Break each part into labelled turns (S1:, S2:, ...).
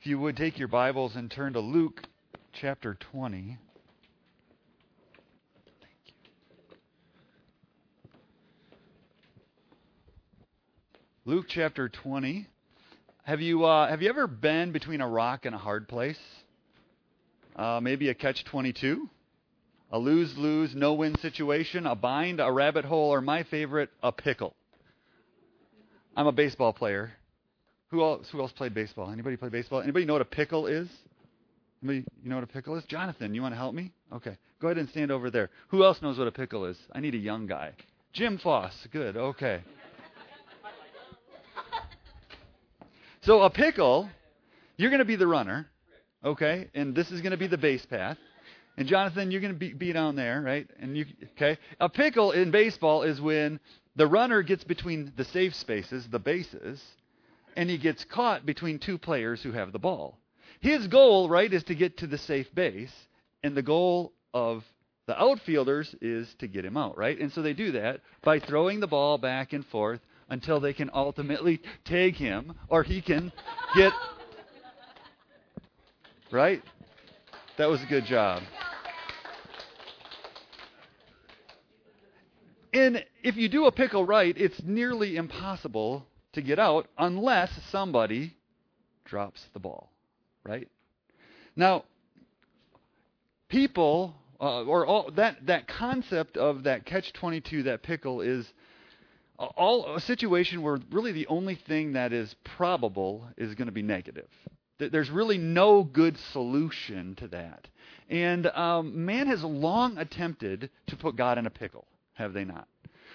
S1: If you would take your Bibles and turn to Luke chapter 20. Luke chapter 20. Have you ever been between a rock and a hard place? Maybe a catch-22, a lose-lose, no-win situation, a bind, a rabbit hole, or my favorite, a pickle. I'm a baseball player. Who else played baseball? Anybody play baseball? Anybody know what a pickle is? Anybody, you know what a pickle is? Jonathan, you want to help me? Okay. Go ahead and stand over there. Who else knows what a pickle is? I need a young guy. Jim Foss. Good. Okay. So a pickle, you're going to be the runner, okay? And this is going to be the base path. And Jonathan, you're going to be down there, right? Okay? A pickle in baseball is when the runner gets between the safe spaces, the bases, and he gets caught between two players who have the ball. His goal, right, is to get to the safe base, and the goal of the outfielders is to get him out, right? And so they do that by throwing the ball back and forth until they can ultimately tag him, or he can get... Right? That was a good job. And if you do a pickle right, it's nearly impossible to get out unless somebody drops the ball, right? Now, people, that concept of that catch-22, that pickle, is a situation where really the only thing that is probable is going to be negative. There's really no good solution to that. And man has long attempted to put God in a pickle, have they not?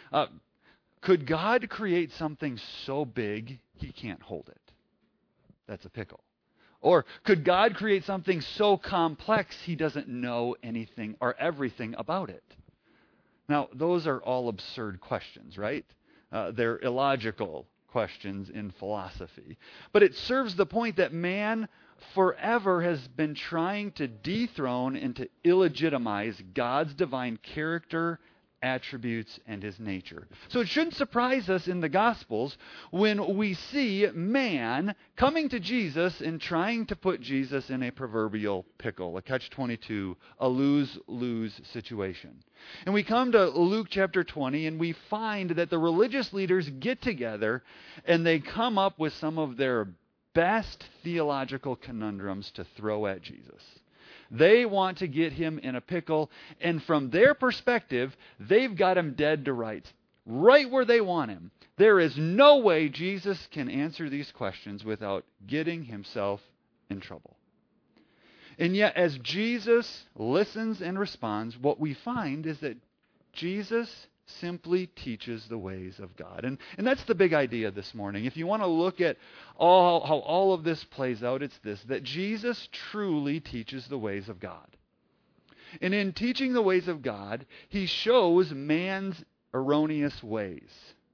S1: Could God create something so big he can't hold it? That's a pickle. Or could God create something so complex he doesn't know anything or everything about it? Now, those are all absurd questions, right? They're illogical questions in philosophy. But it serves the point that man forever has been trying to dethrone and to illegitimize God's divine character, attributes, and his nature. So it shouldn't surprise us in the Gospels when we see man coming to Jesus and trying to put Jesus in a proverbial pickle, a catch-22, a lose-lose situation. And we come to Luke chapter 20 and we find that the religious leaders get together and they come up with some of their best theological conundrums to throw at Jesus. They want to get him in a pickle, and from their perspective, they've got him dead to rights, right where they want him. There is no way Jesus can answer these questions without getting himself in trouble. And yet, as Jesus listens and responds, what we find is that Jesus simply teaches the ways of God. And that's the big idea this morning. If you want to look at how all of this plays out, it's this, that Jesus truly teaches the ways of God. And in teaching the ways of God, he shows man's erroneous ways.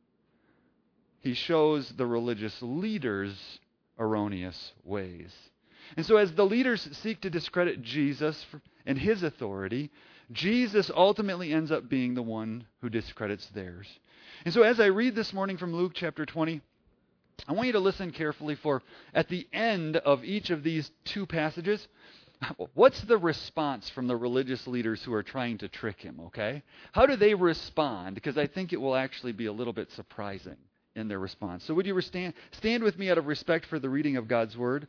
S1: He shows the religious leaders' erroneous ways. And so as the leaders seek to discredit Jesus and his authority, Jesus ultimately ends up being the one who discredits theirs. And so as I read this morning from Luke chapter 20, I want you to listen carefully, for at the end of each of these two passages, what's the response from the religious leaders who are trying to trick him, okay? How do they respond? Because I think it will actually be a little bit surprising in their response. So would you stand with me out of respect for the reading of God's Word?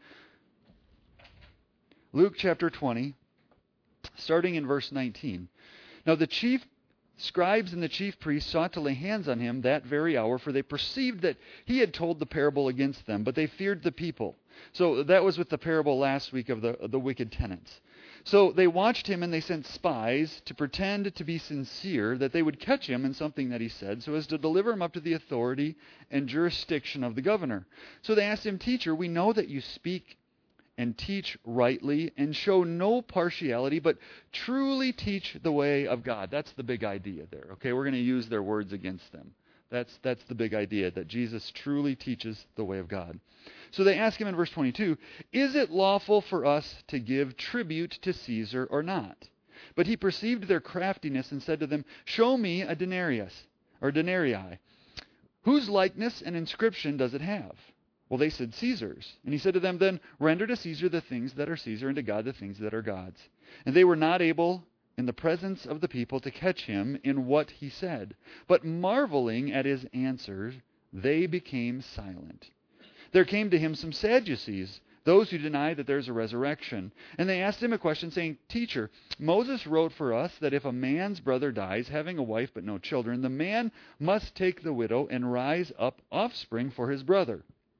S1: Luke chapter 20. Starting in verse 19. Now the chief scribes and the chief priests sought to lay hands on him that very hour, for they perceived that he had told the parable against them, but they feared the people. So that was with the parable last week of the wicked tenants. So they watched him, and they sent spies to pretend to be sincere, that they would catch him in something that he said, so as to deliver him up to the authority and jurisdiction of the governor. So they asked him, "Teacher, we know that you speak and teach rightly and show no partiality, but truly teach the way of God." That's the big idea there. Okay, we're going to use their words against them. That's the big idea, that Jesus truly teaches the way of God. So they ask him in verse 22, "Is it lawful for us to give tribute to Caesar or not?" But he perceived their craftiness and said to them, "Show me a denarius, or denarii. Whose likeness and inscription does it have?" Well, they said, Caesar's. And he said to them, then render to Caesar the things that are Caesar, and to God the things that are God's. And they were not able in the presence of the people to catch him in what he said. But marveling at his answers, they became silent. There came to him some Sadducees, those who deny that there's a resurrection. And they asked him a question, saying, Teacher, Moses wrote for us that if a man's brother dies, having a wife but no children, the man must take the widow and rise up offspring for his brother.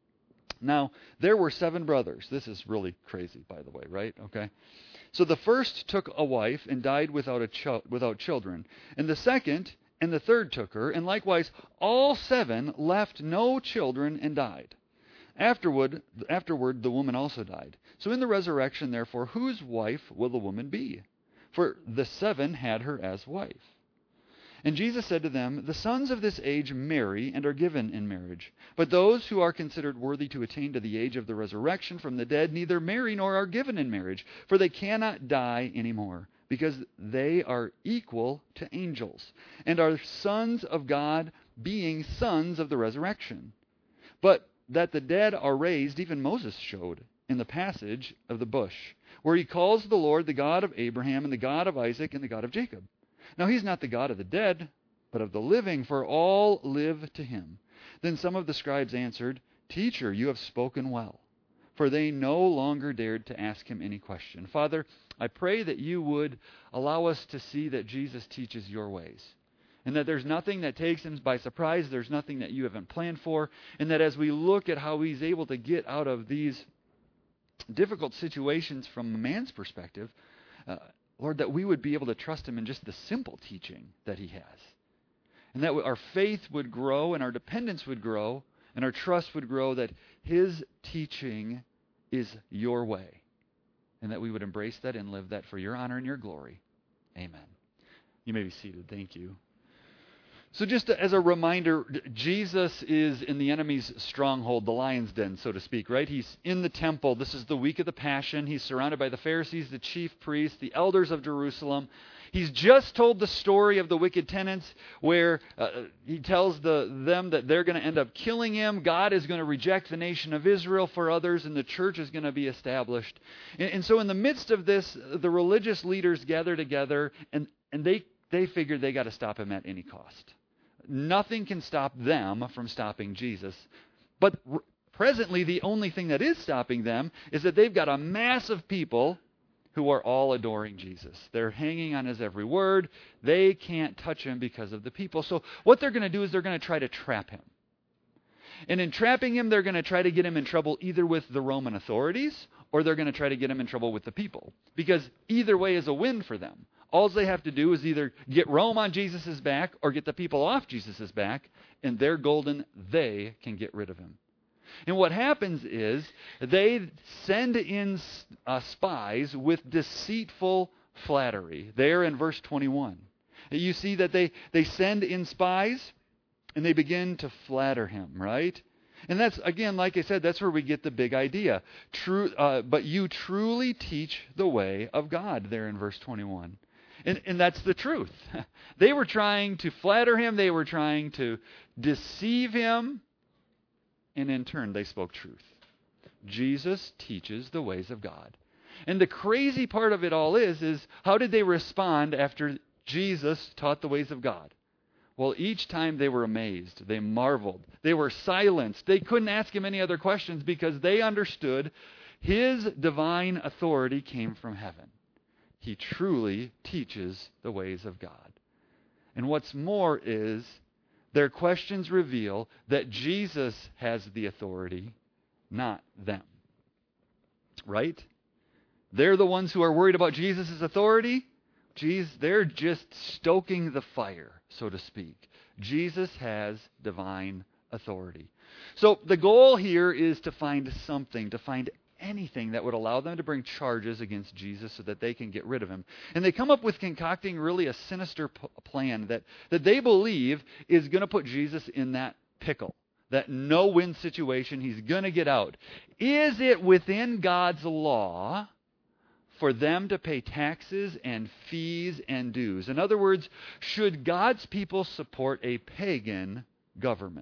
S1: Now, there were 7 brothers. This is really crazy, by the way, right? Okay. So the first took a wife and died without children. And the second and the third took her, and likewise all 7 left no children and died. Afterward, the woman also died. So in the resurrection, therefore, whose wife will the woman be? For the 7 had her as wife. And Jesus said to them, the sons of this age marry and are given in marriage. But those who are considered worthy to attain to the age of the resurrection from the dead neither marry nor are given in marriage, for they cannot die anymore, because they are equal to angels, and are sons of God, being sons of the resurrection. But that the dead are raised, even Moses showed in the passage of the bush, where he calls the Lord the God of Abraham, and the God of Isaac, and the God of Jacob. Now he's not the God of the dead, but of the living, for all live to him. Then some of the scribes answered, Teacher, you have spoken well. For they no longer dared to ask him any question. Father, I pray that you would allow us to see that Jesus teaches your ways, and that there's nothing that takes him by surprise, there's nothing that you haven't planned for, and that as we look at how he's able to get out of these difficult situations from a man's perspective, Lord, that we would be able to trust him in just the simple teaching that he has. And that our faith would grow, and our dependence would grow, and our trust would grow that his teaching is your way. And that we would embrace that and live that for your honor and your glory. Amen. You may be seated. Thank you. So just as a reminder, Jesus is in the enemy's stronghold, the lion's den, so to speak, right? He's in the temple. This is the week of the Passion. He's surrounded by the Pharisees, the chief priests, the elders of Jerusalem. He's just told the story of the wicked tenants where he tells them that they're going to end up killing him. God is going to reject the nation of Israel for others, and the church is going to be established. And so in the midst of this, the religious leaders gather together, and they figured they got to stop him at any cost. Nothing can stop them from stopping Jesus. But presently, the only thing that is stopping them is that they've got a mass of people who are all adoring Jesus. They're hanging on his every word. They can't touch him because of the people. So what they're going to do is they're going to try to trap him. And in trapping him, they're going to try to get him in trouble either with the Roman authorities or they're going to try to get him in trouble with the people. Because either way is a win for them. All they have to do is either get Rome on Jesus' back or get the people off Jesus' back, and they're golden. They can get rid of him. And what happens is they send in spies with deceitful flattery. There in verse 21. You see that they send in spies, and they begin to flatter him, right? And that's, again, like I said, that's where we get the big idea. But you truly teach the way of God, there in verse 21. And that's the truth. They were trying to flatter him. They were trying to deceive him. And in turn, they spoke truth. Jesus teaches the ways of God. And the crazy part of it all is how did they respond after Jesus taught the ways of God? Well, each time they were amazed. They marveled. They were silenced. They couldn't ask him any other questions because they understood his divine authority came from heaven. He truly teaches the ways of God. And what's more is their questions reveal that Jesus has the authority, not them. Right? They're the ones who are worried about Jesus' authority. They're just stoking the fire, so to speak. Jesus has divine authority. So the goal here is to find something, to find anything that would allow them to bring charges against Jesus so that they can get rid of him. And they come up with concocting really a sinister plan that they believe is going to put Jesus in that pickle, that no-win situation. He's going to get out. Is it within God's law for them to pay taxes and fees and dues? In other words, should God's people support a pagan government?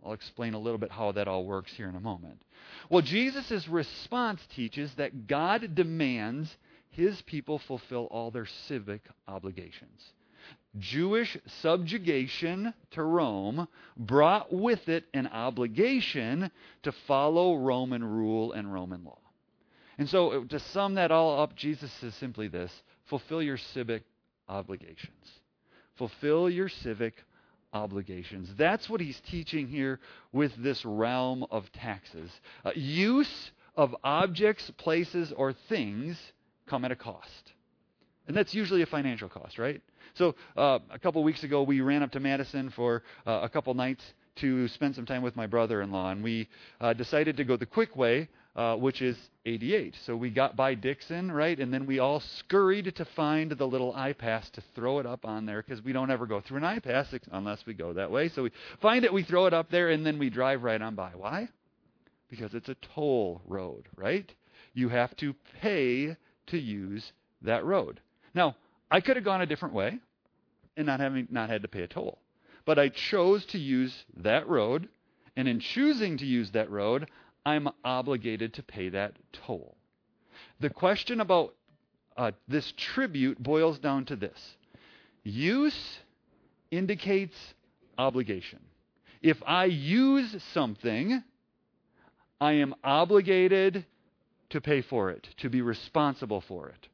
S1: I'll explain a little bit how that all works here in a moment. Well, Jesus' response teaches that God demands his people fulfill all their civic obligations. Jewish subjugation to Rome brought with it an obligation to follow Roman rule and Roman law. And so to sum that all up, Jesus says simply this: fulfill your civic obligations. Fulfill your civic obligations. That's what he's teaching here with this realm of taxes. Use of objects, places, or things come at a cost. And that's usually a financial cost, right? So a couple weeks ago, we ran up to Madison for a couple nights to spend some time with my brother-in-law, and we decided to go the quick way, which is 88. So we got by Dixon, right, and then we all scurried to find the little iPass to throw it up on there, because we don't ever go through an iPass unless we go that way. So we find it, we throw it up there, and then we drive right on by. Why? Because it's a toll road, right? You have to pay to use that road. Now, I could have gone a different way and not had to pay a toll. But I chose to use that road, and in choosing to use that road, I'm obligated to pay that toll. The question about this tribute boils down to this. Use indicates obligation. If I use something, I am obligated to pay for it, to be responsible for it.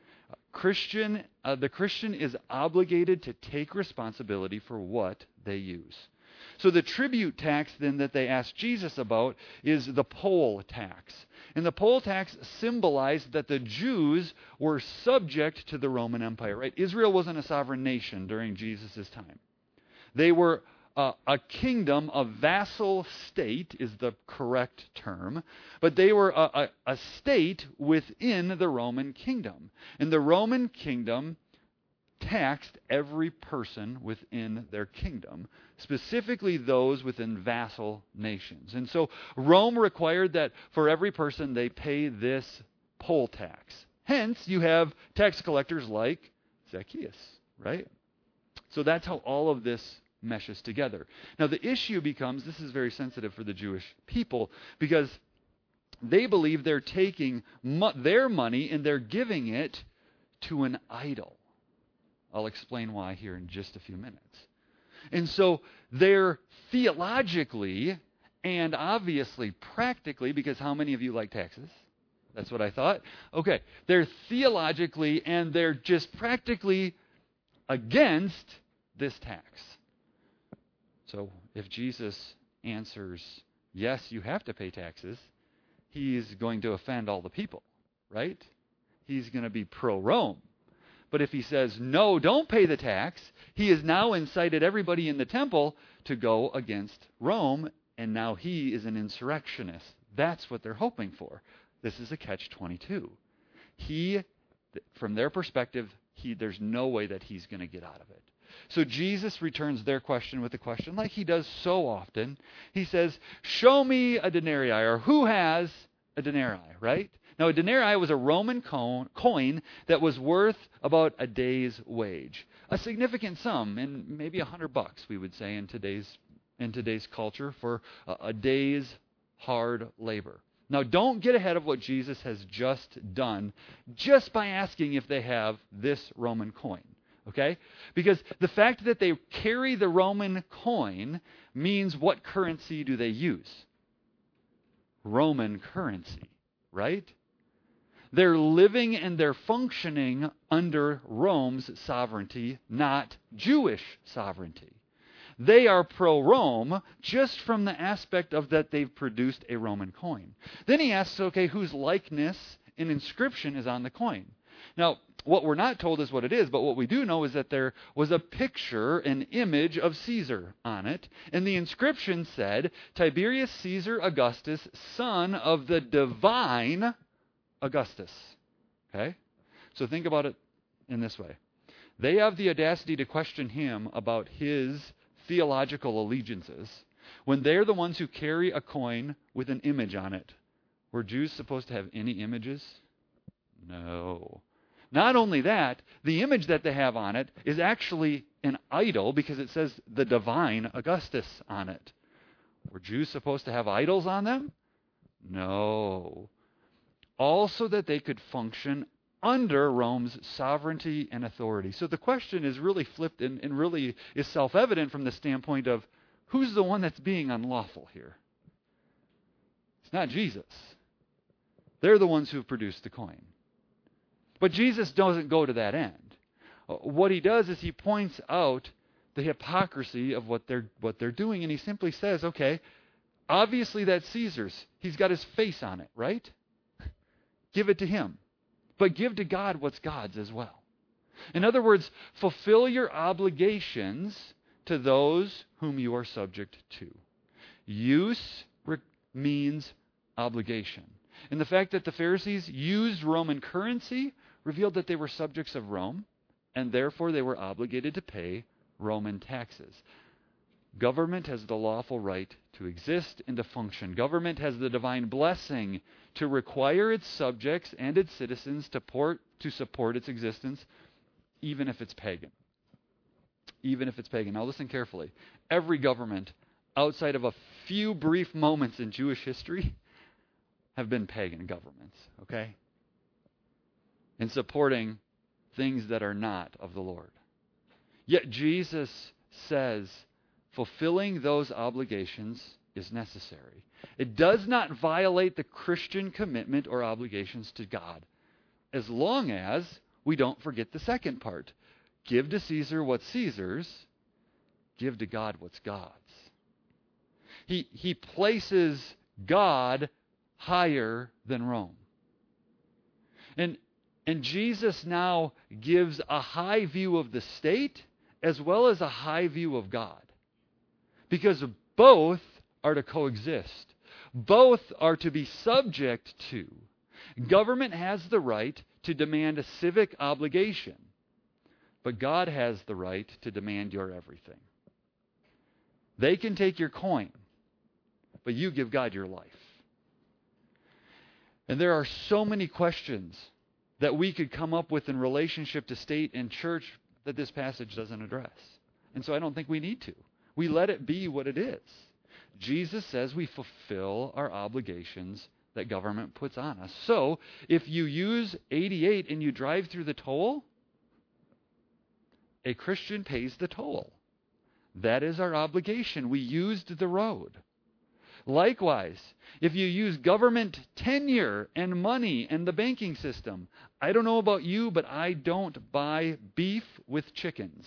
S1: The Christian is obligated to take responsibility for what they use. So the tribute tax then that they asked Jesus about is the poll tax. And the poll tax symbolized that the Jews were subject to the Roman Empire, right? Israel wasn't a sovereign nation during Jesus' time. They were a kingdom, a vassal state is the correct term, but they were a state within the Roman kingdom. And the Roman kingdom taxed every person within their kingdom, specifically those within vassal nations. And so Rome required that for every person they pay this poll tax. Hence, you have tax collectors like Zacchaeus, right? So that's how all of this meshes together. Now, the issue becomes, this is very sensitive for the Jewish people, because they believe they're taking their money and they're giving it to an idol. I'll explain why here in just a few minutes. And so they're theologically and obviously practically, because how many of you like taxes? That's what I thought. Okay, they're theologically and they're just practically against this tax. So if Jesus answers, yes, you have to pay taxes, he's going to offend all the people, right? He's going to be pro-Rome. But if he says, no, don't pay the tax, he has now incited everybody in the temple to go against Rome, and now he is an insurrectionist. That's what they're hoping for. This is a catch-22. From their perspective, there's no way that he's going to get out of it. So Jesus returns their question with a question like he does so often. He says, show me a denarii, or who has a denarii, right? Now, a denarii was a Roman coin that was worth about a day's wage. A significant sum, and maybe $100, we would say, in today's culture for a day's hard labor. Now, don't get ahead of what Jesus has just done just by asking if they have this Roman coin. Okay? Because the fact that they carry the Roman coin means what currency do they use? Roman currency, right? They're living and they're functioning under Rome's sovereignty, not Jewish sovereignty. They are pro-Rome just from the aspect of that they've produced a Roman coin. Then he asks, okay, whose likeness and inscription is on the coin? Now, what we're not told is what it is, but what we do know is that there was a picture, an image of Caesar on it, and the inscription said, Tiberius Caesar Augustus, son of the divine Augustus. Okay? So think about it in this way. They have the audacity to question him about his theological allegiances when they're the ones who carry a coin with an image on it. Were Jews supposed to have any images? No. Not only that, the image that they have on it is actually an idol because it says the divine Augustus on it. Were Jews supposed to have idols on them? No. All so that they could function under Rome's sovereignty and authority. So the question is really flipped and really is self-evident from the standpoint of who's the one that's being unlawful here? It's not Jesus. They're the ones who've produced the coin. But Jesus doesn't go to that end. What he does is he points out the hypocrisy of what they're doing, and he simply says, okay, obviously that's Caesar's. He's got his face on it, right? Give it to him. But give to God what's God's as well. In other words, fulfill your obligations to those whom you are subject to. Use means obligation. And the fact that the Pharisees used Roman currency revealed that they were subjects of Rome, and therefore they were obligated to pay Roman taxes. Government has the lawful right to exist and to function. Government has the divine blessing to require its subjects and its citizens to support its existence, even if it's pagan. Even if it's pagan. Now listen carefully. Every government, outside of a few brief moments in Jewish history, have been pagan governments, okay? In supporting things that are not of the Lord. Yet Jesus says fulfilling those obligations is necessary. It does not violate the Christian commitment or obligations to God, as long as we don't forget the second part. Give to Caesar what's Caesar's, give to God what's God's. He places God higher than Rome. And Jesus now gives a high view of the state as well as a high view of God. Because both are to coexist. Both are to be subject to. Government has the right to demand a civic obligation, but God has the right to demand your everything. They can take your coin, but you give God your life. And there are so many questions that we could come up with in relationship to state and church that this passage doesn't address. And so I don't think we need to. We let it be what it is. Jesus says we fulfill our obligations that government puts on us. So if you use 88 and you drive through the toll, a Christian pays the toll. That is our obligation. We used the road. Likewise, if you use government tenure and money and the banking system, I don't know about you, but I don't buy beef with chickens.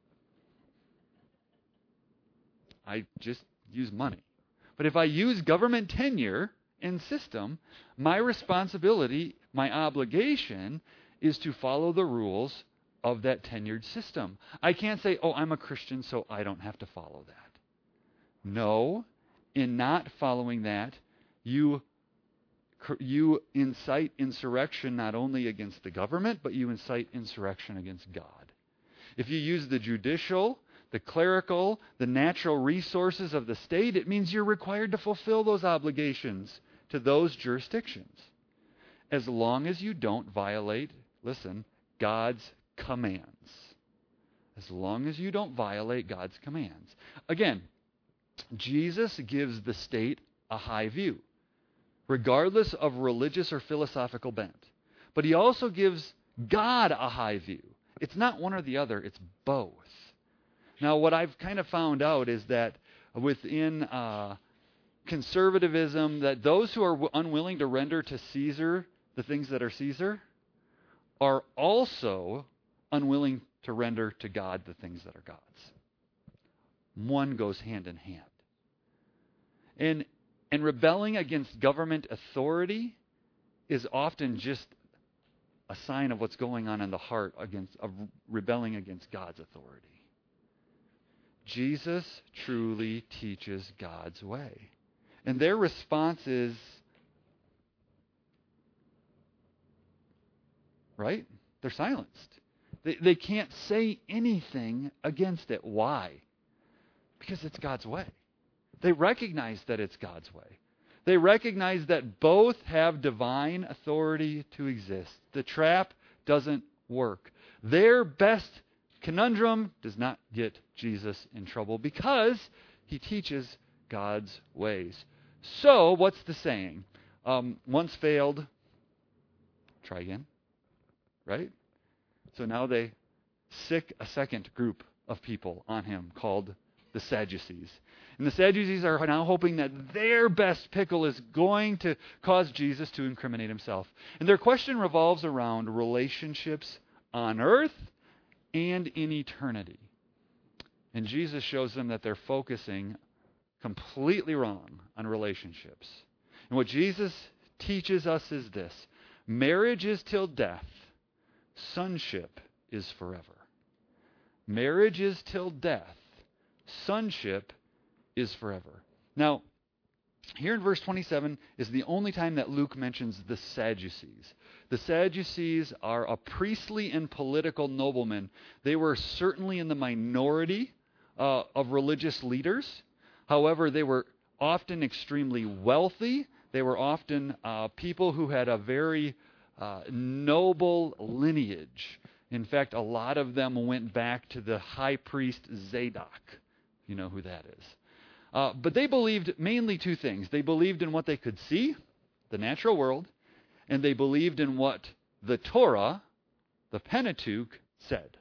S1: I just use money. But if I use government tenure and system, my responsibility, my obligation is to follow the rules of that tenured system. I can't say, oh, I'm a Christian, so I don't have to follow that. No, in not following that, you incite insurrection not only against the government, but you incite insurrection against God. If you use the judicial, the clerical, the natural resources of the state, it means you're required to fulfill those obligations to those jurisdictions. As long as you don't violate, listen, God's commands. As long as you don't violate God's commands. Again, Jesus gives the state a high view, regardless of religious or philosophical bent. But he also gives God a high view. It's not one or the other, it's both. Now, what I've kind of found out is that within conservatism, that those who are unwilling to render to Caesar the things that are Caesar are also unwilling to render to God the things that are God's. One goes hand in hand. And rebelling against government authority is often just a sign of what's going on in the heart of rebelling against God's authority. Jesus truly teaches God's way. And their response is, right? They're silenced. They can't say anything against it. Why? Because it's God's way. They recognize that it's God's way. They recognize that both have divine authority to exist. The trap doesn't work. Their best conundrum does not get Jesus in trouble because he teaches God's ways. So, what's the saying? Once failed, try again, right? So now they sick a second group of people on him called the Sadducees. And the Sadducees are now hoping that their best pickle is going to cause Jesus to incriminate himself. And their question revolves around relationships on earth and in eternity. And Jesus shows them that they're focusing completely wrong on relationships. And what Jesus teaches us is this: marriage is till death, sonship is forever. Marriage is till death, sonship is forever. Now, here in verse 27 is the only time that Luke mentions the Sadducees. The Sadducees are a priestly and political noblemen. They were certainly in the minority of religious leaders. However, they were often extremely wealthy. They were often people who had a very noble lineage. In fact, a lot of them went back to the high priest Zadok. You know who that is. But they believed mainly two things. They believed in what they could see, the natural world, and they believed in what the Torah, the Pentateuch, said.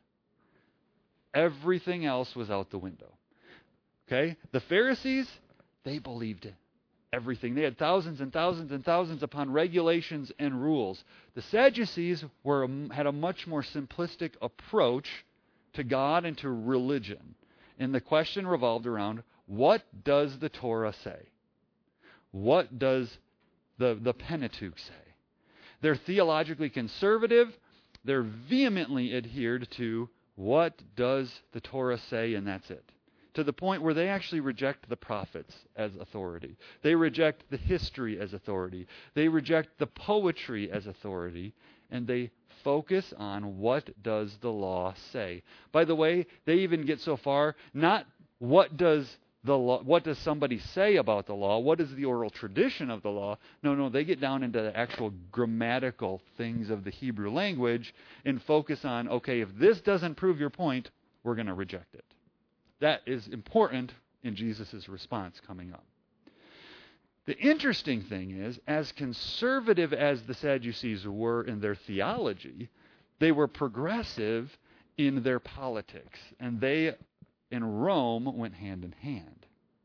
S1: Everything else was out the window. Okay? The Pharisees, they believed everything. They had thousands and thousands and thousands upon regulations and rules. The Sadducees had a much more simplistic approach to God and to religion. And the question revolved around, what does the Torah say? What does the Pentateuch say? They're theologically conservative. They're vehemently adhered to what does the Torah say, and that's it. To the point where they actually reject the prophets as authority. They reject the history as authority. They reject the poetry as authority. And they focus on what does the law say. By the way, they even get so far, not what does somebody say about the law? What is the oral tradition of the law? No, they get down into the actual grammatical things of the Hebrew language and focus on, okay, if this doesn't prove your point, we're going to reject it. That is important in Jesus' response coming up. The interesting thing is, as conservative as the Sadducees were in their theology, they were progressive in their politics. And they, in Rome, went hand in hand.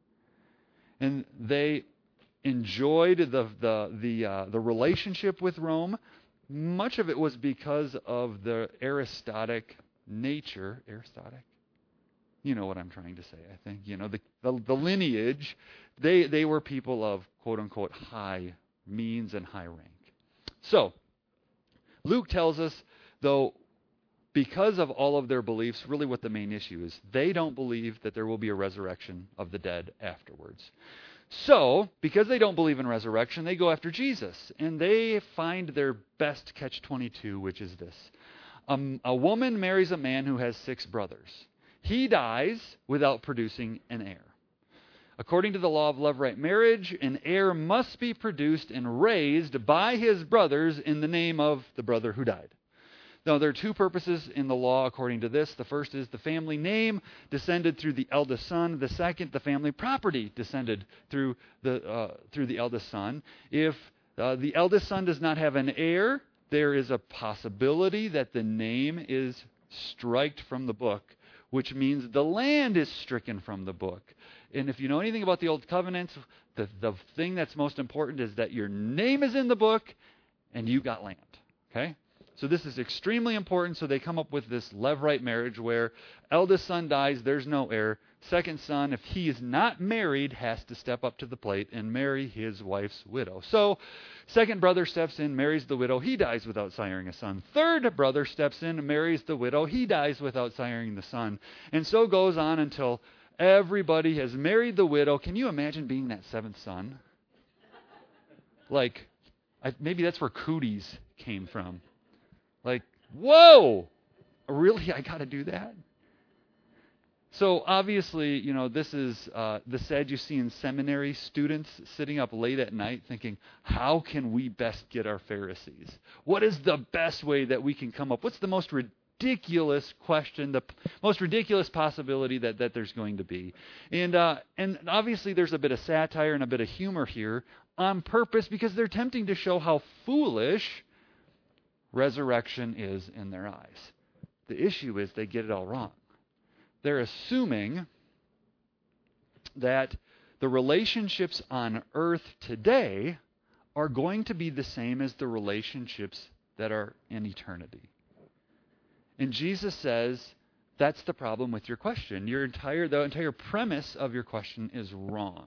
S1: And they enjoyed the relationship with Rome. Much of it was because of the Aristotelic nature. Aristotelic? You know what I'm trying to say, I think. You know, the lineage, they were people of, quote-unquote, high means and high rank. So, Luke tells us, though, because of all of their beliefs, really what the main issue is, they don't believe that there will be a resurrection of the dead afterwards. So, because they don't believe in resurrection, they go after Jesus, and they find their best catch-22, which is this. A woman marries a man who has 6 brothers. He dies without producing an heir. According to the law of levirate marriage, an heir must be produced and raised by his brothers in the name of the brother who died. Now, there are 2 purposes in the law according to this. The first is the family name descended through the eldest son. The second, the family property descended through the eldest son. If the eldest son does not have an heir, there is a possibility that the name is striked from the book, which means the land is stricken from the book. And if you know anything about the Old Covenant, the thing that's most important is that your name is in the book and you got land. Okay? So this is extremely important. So they come up with this levirate marriage where eldest son dies, there's no heir. Second son, if he is not married, has to step up to the plate and marry his wife's widow. So second brother steps in, marries the widow. He dies without siring a son. Third brother steps in and marries the widow. He dies without siring the son. And so goes on until everybody has married the widow. Can you imagine being that 7th son? Like, maybe that's where cooties came from. Like, whoa! Really? I got to do that? So obviously, you know, this is the Sadducean seminary students sitting up late at night thinking, how can we best get our Pharisees? What is the best way that we can come up? What's the most ridiculous question, the most ridiculous possibility that there's going to be. And obviously there's a bit of satire and a bit of humor here on purpose because they're attempting to show how foolish resurrection is in their eyes. The issue is they get it all wrong. They're assuming that the relationships on earth today are going to be the same as the relationships that are in eternity. And Jesus says, that's the problem with your question. The entire premise of your question is wrong.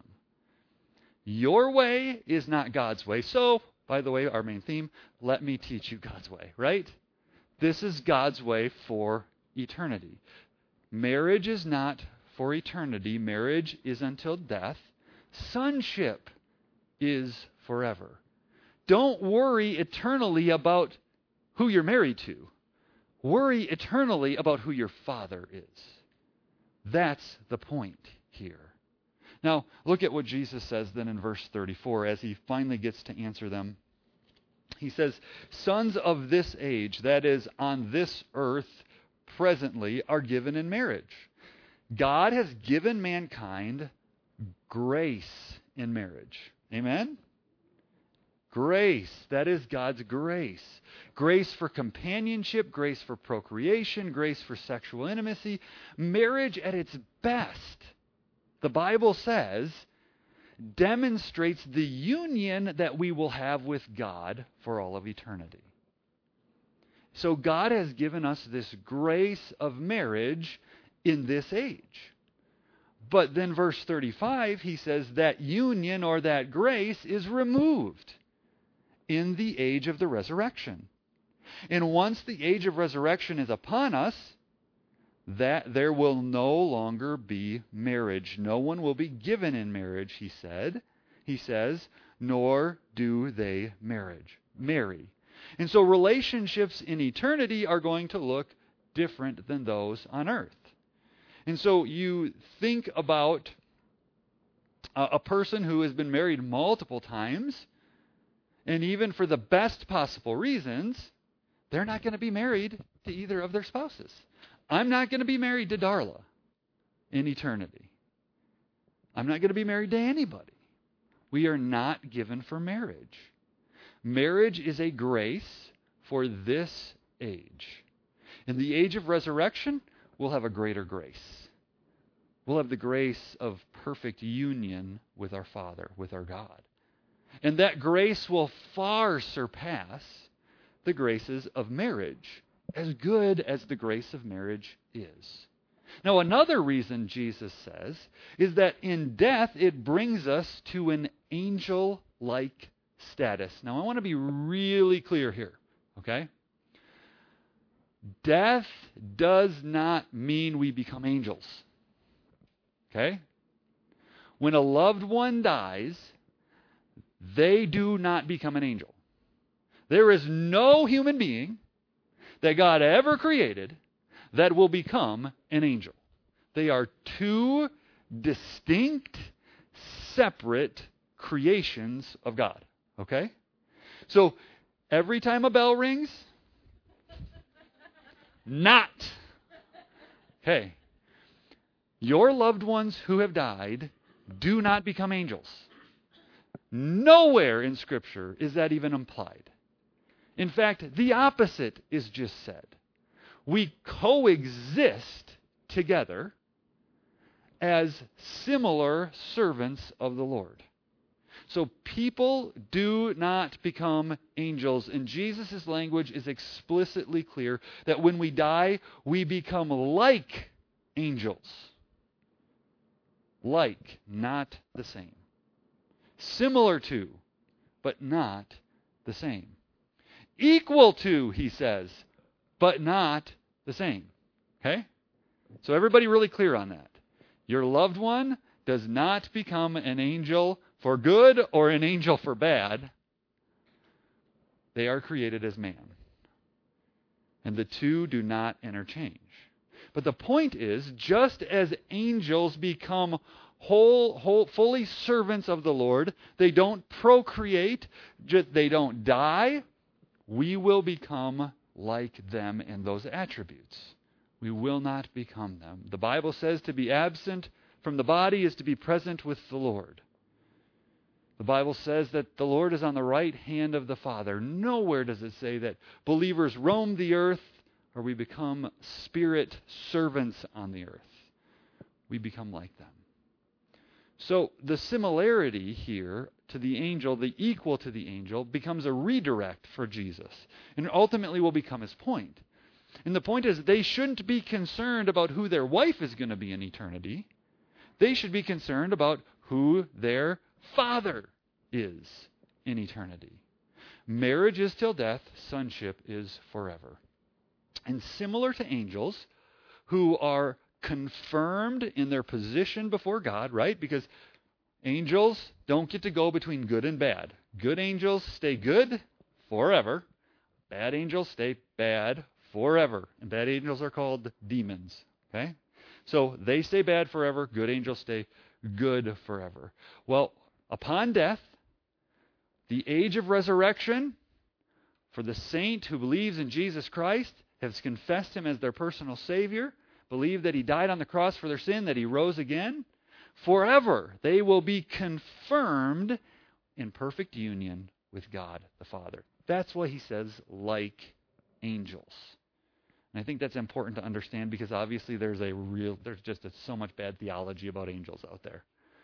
S1: Your way is not God's way. So, by the way, our main theme, let me teach you God's way, right? This is God's way for eternity. Marriage is not for eternity. Marriage is until death. Sonship is forever. Don't worry eternally about who you're married to. Worry eternally about who your Father is. That's the point here. Now, look at what Jesus says then in verse 34 as he finally gets to answer them. He says, sons of this age, that is, on this earth presently, are given in marriage. God has given mankind grace in marriage. Amen? Grace. That is God's grace. Grace for companionship, grace for procreation, grace for sexual intimacy. Marriage at its best, the Bible says, demonstrates the union that we will have with God for all of eternity. So God has given us this grace of marriage in this age. But then verse 35, he says that union or that grace is removed in the age of the resurrection. And once the age of resurrection is upon us, that there will no longer be marriage. No one will be given in marriage, he says, nor do they marry. And so relationships in eternity are going to look different than those on earth. And so you think about a person who has been married multiple times, and even for the best possible reasons, they're not going to be married to either of their spouses. I'm not going to be married to Darla in eternity. I'm not going to be married to anybody. We are not given for marriage. Marriage is a grace for this age. In the age of resurrection, we'll have a greater grace. We'll have the grace of perfect union with our Father, with our God. And that grace will far surpass the graces of marriage, as good as the grace of marriage is. Now, another reason Jesus says is that in death it brings us to an angel-like status. Now, I want to be really clear here, okay? Death does not mean we become angels, okay? When a loved one dies, they do not become an angel. There is no human being that God ever created that will become an angel. They are two distinct, separate creations of God. Okay? So, every time a bell rings, not. Okay. Your loved ones who have died do not become angels. Nowhere in Scripture is that even implied. In fact, the opposite is just said. We coexist together as similar servants of the Lord. So people do not become angels. And Jesus' language is explicitly clear that when we die, we become like angels. Like, not the same. Similar to, but not the same. Equal to, he says, but not the same. Okay? So everybody really clear on that. Your loved one does not become an angel for good or an angel for bad. They are created as man. And the two do not interchange. But the point is, just as angels become fully servants of the Lord, they don't procreate, they don't die, we will become like them in those attributes. We will not become them. The Bible says to be absent from the body is to be present with the Lord. The Bible says that the Lord is on the right hand of the Father. Nowhere does it say that believers roam the earth or we become spirit servants on the earth. We become like them. So the similarity here to the angel, the equal to the angel, becomes a redirect for Jesus. And ultimately will become his point. And the point is they shouldn't be concerned about who their wife is going to be in eternity. They should be concerned about who their father is in eternity. Marriage is till death, sonship is forever. And similar to angels who are confirmed in their position before God, right? Because angels don't get to go between good and bad. Good angels stay good forever. Bad angels stay bad forever. And bad angels are called demons. Okay? So they stay bad forever. Good angels stay good forever. Well, upon death, the age of resurrection, for the saint who believes in Jesus Christ, has confessed him as their personal Savior, believe that he died on the cross for their sin, that he rose again, forever they will be confirmed in perfect union with God the Father. That's why he says, like angels. And I think that's important to understand because obviously there's just so much bad theology about angels out there.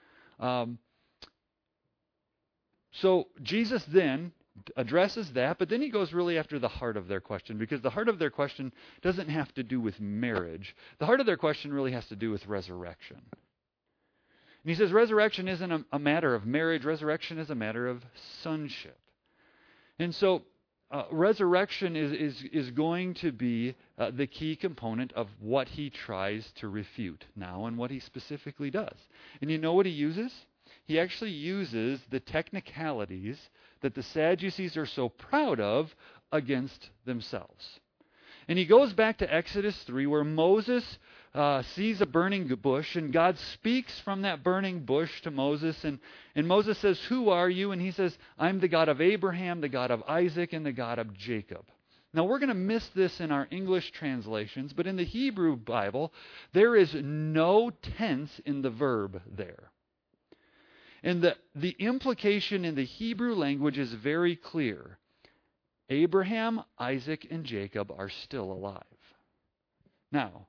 S1: So Jesus then addresses that, but then he goes really after the heart of their question, because the heart of their question doesn't have to do with marriage. The heart of their question really has to do with resurrection. And he says resurrection isn't a matter of marriage. Resurrection is a matter of sonship. And so resurrection is going to be the key component of what he tries to refute now and what he specifically does. And you know what he uses? He actually uses the technicalities that the Sadducees are so proud of against themselves. And he goes back to Exodus 3 where Moses sees a burning bush and God speaks from that burning bush to Moses. And Moses says, "Who are you?" And he says, "I'm the God of Abraham, the God of Isaac, and the God of Jacob." Now we're going to miss this in our English translations, but in the Hebrew Bible, there is no tense in the verb there. And the implication in the Hebrew language is very clear. Abraham, Isaac, and Jacob are still alive. Now,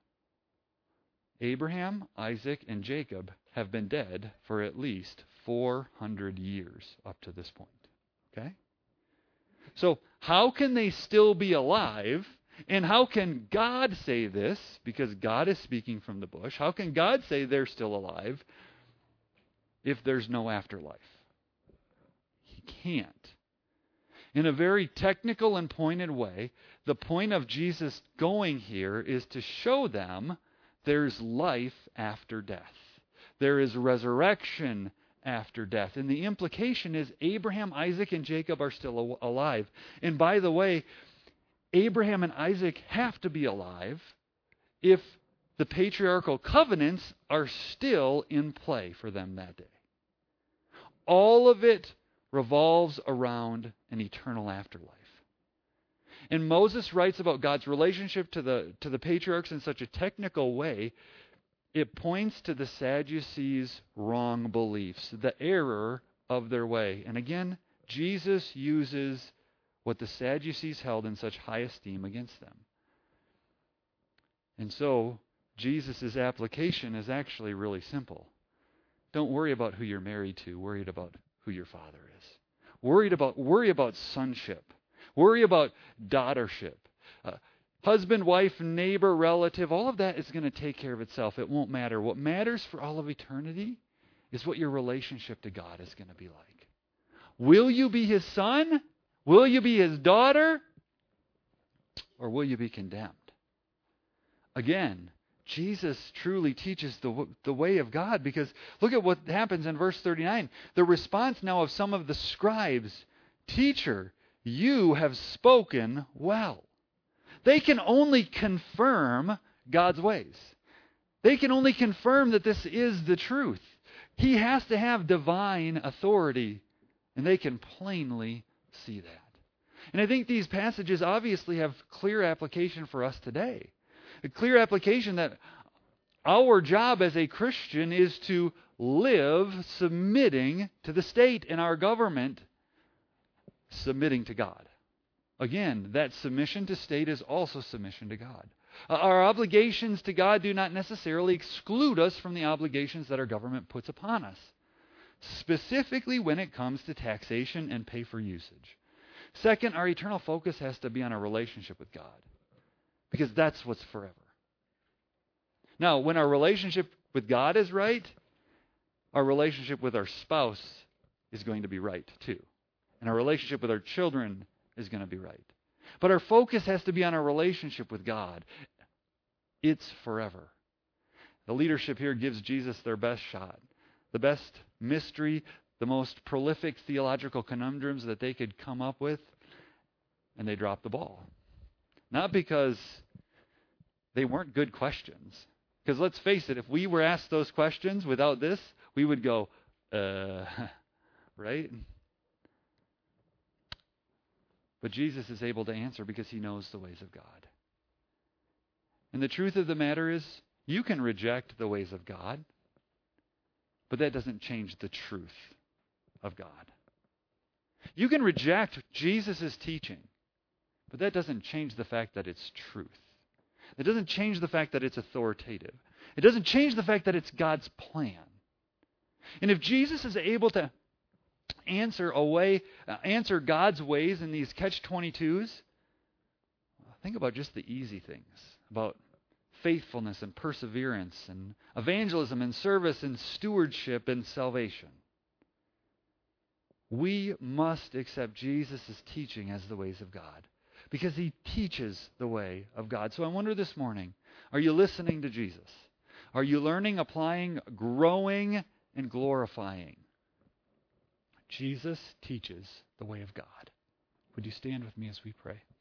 S1: Abraham, Isaac, and Jacob have been dead for at least 400 years up to this point. Okay? So, how can they still be alive? And how can God say this? Because God is speaking from the bush. How can God say they're still alive if there's no afterlife? He can't. In a very technical and pointed way, the point of Jesus going here is to show them there's life after death. There is resurrection after death. And the implication is Abraham, Isaac, and Jacob are still alive. And by the way, Abraham and Isaac have to be alive if the patriarchal covenants are still in play for them that day. All of it revolves around an eternal afterlife. And Moses writes about God's relationship to the patriarchs in such a technical way, it points to the Sadducees' wrong beliefs, the error of their way. And again, Jesus uses what the Sadducees held in such high esteem against them. And so, Jesus' application is actually really simple. Don't worry about who you're married to. Worry about who your father is. Worry about sonship. Worry about daughtership. Husband, wife, neighbor, relative, all of that is going to take care of itself. It won't matter. What matters for all of eternity is what your relationship to God is going to be like. Will you be his son? Will you be his daughter? Or will you be condemned? Again, Jesus truly teaches the way of God, because look at what happens in verse 39. The response now of some of the scribes, "Teacher, you have spoken well." They can only confirm God's ways. They can only confirm that this is the truth. He has to have divine authority, and they can plainly see that. And I think these passages obviously have clear application for us today. A clear application that our job as a Christian is to live submitting to the state and our government, submitting to God. Again, that submission to state is also submission to God. Our obligations to God do not necessarily exclude us from the obligations that our government puts upon us, specifically when it comes to taxation and pay for usage. Second, our eternal focus has to be on our relationship with God, because that's what's forever. Now, when our relationship with God is right, our relationship with our spouse is going to be right too. And our relationship with our children is going to be right. But our focus has to be on our relationship with God. It's forever. The leadership here gives Jesus their best shot, the best mystery, the most prolific theological conundrums that they could come up with, and they dropped the ball. Not because they weren't good questions. Because let's face it, if we were asked those questions without this, we would go, right? But Jesus is able to answer because he knows the ways of God. And the truth of the matter is, you can reject the ways of God, but that doesn't change the truth of God. You can reject Jesus' teaching, but that doesn't change the fact that it's truth. It doesn't change the fact that it's authoritative. It doesn't change the fact that it's God's plan. And if Jesus is able to answer God's ways in these catch-22s, think about just the easy things, about faithfulness and perseverance and evangelism and service and stewardship and salvation. We must accept Jesus' teaching as the ways of God, because he teaches the way of God. So I wonder this morning, are you listening to Jesus? Are you learning, applying, growing, and glorifying? Jesus teaches the way of God. Would you stand with me as we pray?